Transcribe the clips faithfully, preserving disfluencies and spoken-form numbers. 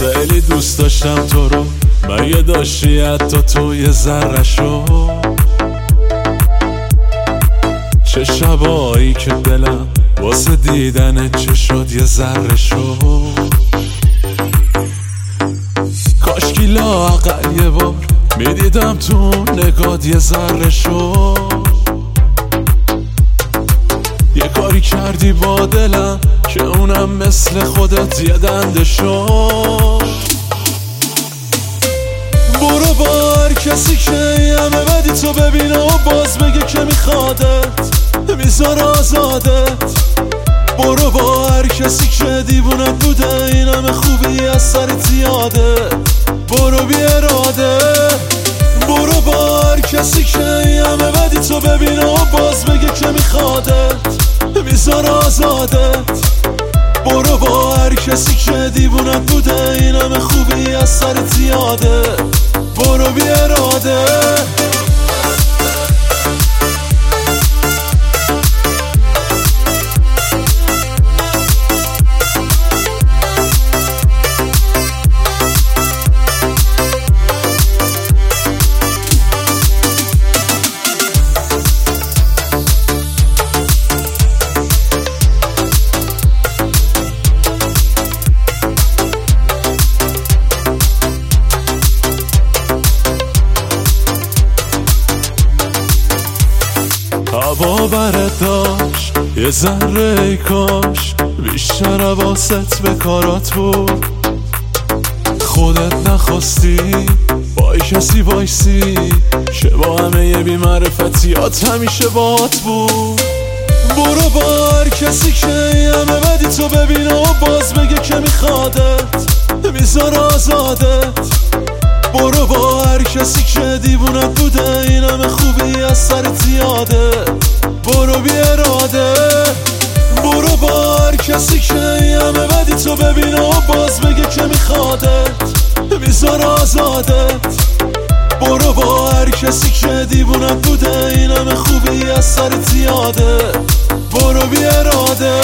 خیلی دوست داشتم تو رو، مگه داشتی حتی تو یه ذره شو؟ چه شبایی که دلم واسه دیدنت چه شد یه ذره شو. کاشکی لااقل یه بار میدیدم تو نگات یه ذره شو. یه کاری کردی با دلم که اونم مثل خودت یه دنده شو. برو با هر کسی که همه بدی تو ببینه و باز بگه که میخوادت، میذار آزادت. برو با هر کسی که دیوونت بوده این همه خوبی از سرت یاده. برو بی اراده. برو با هر کسی که همه بدی تو ببینه و باز بگه که میخوادت، میذار آزادت. برو با هر کسی که دیوونت بوده این همه خوبی از سرت یاده. برو بی اراده. هوا برت داشت یه ذره ای کاش بیشتر حواست به کارات بود. خودت نخواستی با کسی وایسی که با همه یه بی معرفتیات همیشه باهات بود. برو با هر کسی که همه بدی تو ببینه و باز بگه که میخوادت، میذار آزادت. برو با هر کسی که دیوونت بوده این همه خوبی از سرت یاده. برو بی اراده. برو با هر کسی که همه بدی تو ببینه و باز بگه که میخوادت، میذار آزادت. برو با هر کسی که دیوونت بوده این همه خوبی از سرت یاده. برو بی اراده.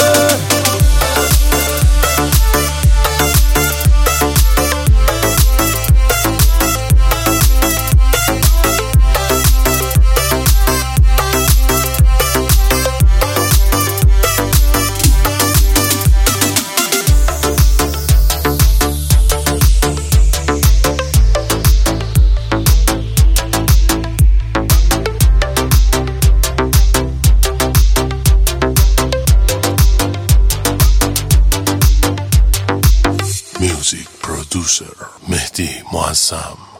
Music producer Mehdi Muazzam.